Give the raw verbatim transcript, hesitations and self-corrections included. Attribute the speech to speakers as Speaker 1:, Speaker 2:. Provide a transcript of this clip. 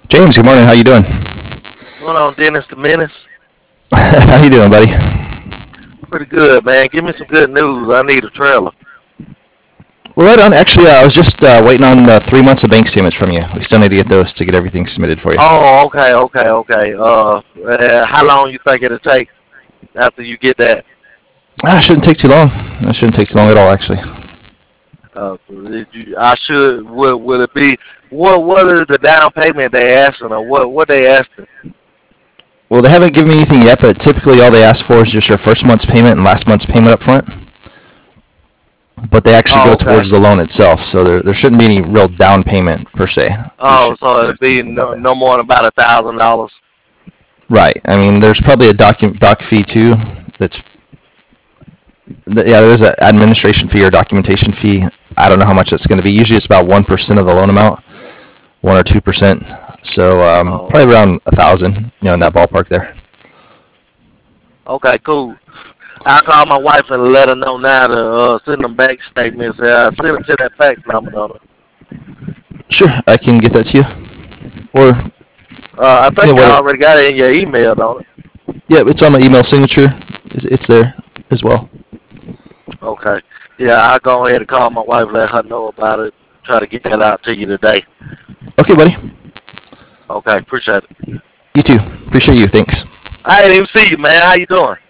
Speaker 1: James, good morning. How you doing?
Speaker 2: What's going on, Dennis the Menace?
Speaker 1: How you doing, buddy?
Speaker 2: Pretty good, man. Give me some good news. I need a trailer.
Speaker 1: Well, right on. Actually, uh, I was just uh, waiting on uh, three months of bank statements from you. We still need to get those to get everything submitted for you.
Speaker 2: Oh, okay, okay, okay. Uh, uh, how long you think it'll take after you get that?
Speaker 1: Ah, it shouldn't take too long. It shouldn't take too long at all, actually.
Speaker 2: Uh, did you, I should. Will, will it be? What What is the down payment they asking, or what What they asking?
Speaker 1: Well, they haven't given me anything yet, but typically all they ask for is just your first month's payment and last month's payment up front. But they actually
Speaker 2: Oh,
Speaker 1: go
Speaker 2: okay.
Speaker 1: towards the loan itself, so there, there shouldn't be any real down payment per se. You
Speaker 2: Oh,
Speaker 1: should
Speaker 2: so it'll
Speaker 1: start
Speaker 2: be
Speaker 1: thinking about
Speaker 2: no,
Speaker 1: that.
Speaker 2: no more than about a thousand dollars.
Speaker 1: Right. I mean, there's probably a doc, doc fee too. That's yeah, there's an administration fee or documentation fee. I don't know how much it's going to be. Usually, it's about one percent of the loan amount, one or two percent. So um,
Speaker 2: Oh,
Speaker 1: probably around a thousand, you know, in that ballpark there.
Speaker 2: okay, cool. I call my wife and let her know now to uh, send them bank statements. Uh, send them to that fax number. Don't it?
Speaker 1: Sure, I can get that to you. Or
Speaker 2: Uh, I
Speaker 1: yeah,
Speaker 2: think I
Speaker 1: what?
Speaker 2: already got it in your email, don't it?
Speaker 1: Yeah, it's on my email signature. It's, it's there as well.
Speaker 2: Okay. Yeah, I'll go ahead and call my wife, let her know about it. Try to get that out to you today.
Speaker 1: Okay, buddy.
Speaker 2: Okay, appreciate it.
Speaker 1: You too. Appreciate you. Thanks.
Speaker 2: I didn't even see you, man. How you doing?